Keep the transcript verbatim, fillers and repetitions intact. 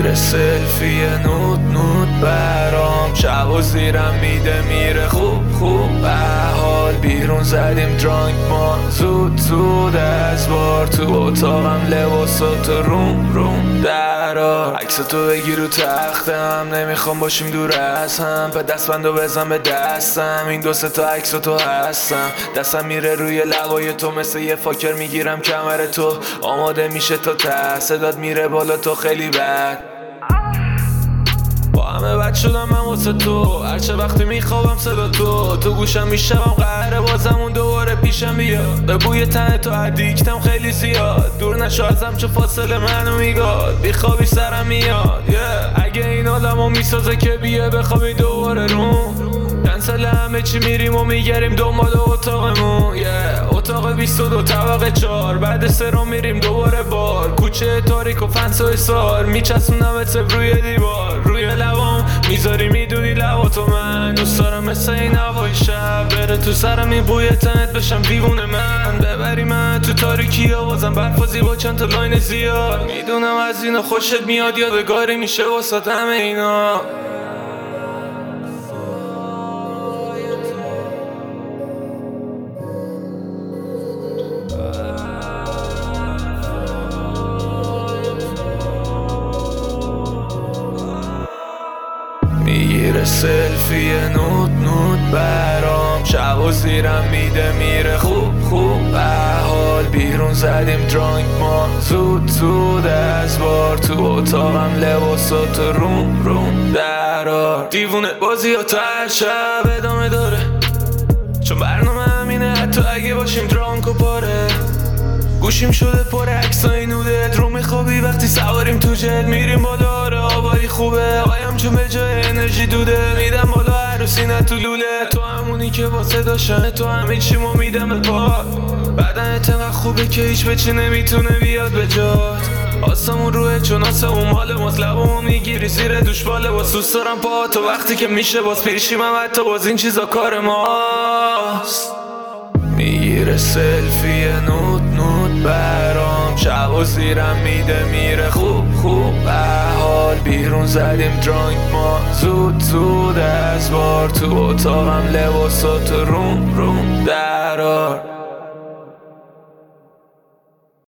میگیره سلفی نود نود برام، شب و زیرم میده میره خوب خوب به حال. بیرون زدیم درانک ما زود زود از بار، تو اتاقم لباساتو روم روم درار. عکس تو بگیر رو تختم، نمیخوام باشیم دور از هم، به دستبندو بزن به دستم، این دو سه تا عکس تو هستم. دستم میره روی لبای تو مثل یه فاکر، میگیرم کمر تو آماده میشه تا ته، صدات میره بالا تو خیلی بد. با همه بد شدم من واسه تو، هرچه وقتی میخوابم صدا تو تو گوشم میشم قهر بازمون دوباره پیشم بیاد. به بوی تن تو ادیکتم خیلی زیاد، دور نشو ازم چه فاصله منو میگاد، بیخوابی سرم میاد yeah. اگه این آدمو میسازه که بیه بخوابی دوباره روم، کنسل همه چی میریم و میگریم دنبال اتاقمون yeah. اتاق بیست و دو طبقه چار، بعد سه رو میریم دوباره بار، کوچه تاریک و فنس و اصار، میچسبونم ات روی دیوار، روی لبام میذاری میدونی لباتو من دوست دارم مثل این هوای شب، بره تو سرم این بوی تنت بشم دیوونه من، ببری من تو تاریکی آوازم برفازی با چند تا لاین زیاد، میدونم از اینا خوشت میاد یادگاری میشه واسه همه اینا. میگیره سلفی نود نود برام، شب و زیرم میده میره خوب خوب به حال. بیرون زدیم درانک ما زود زود از بار، تو اتاقم لباساتو روم روم درار. دیوونه بازی ها تا هر شب ادامه داره، چون برنامه همینه حتی اگه باشیم درانک و پاره، گوشیم شده پر عکسای نودت رو میخوابی وقتی سواریم تو جت میریم بالا. آره آبایی خوبه آیم چون به جای انرژی دوده، میدم بالا عروسی نه تو لوله، تو همونی که واسه داشتن تو همین چیمو میدم به پا، بدنت انقدر خوبه که هیچ بچه نمیتونه بیاد به جات، آسمون روه چون آسمون مال ماست، لبامو میگیری زیر دوش باله باز، دوست دارم پا تو وقتی که میشه باز پیشیم هم حتی باز این چیزا کار ماست. میگیره سلفی نود نود برام، شب و زیرم میده میره خوب خوب به حال. بیرون زدیم درانک ما زود زود از بار، تو اتاقم لباساتو روم روم درار.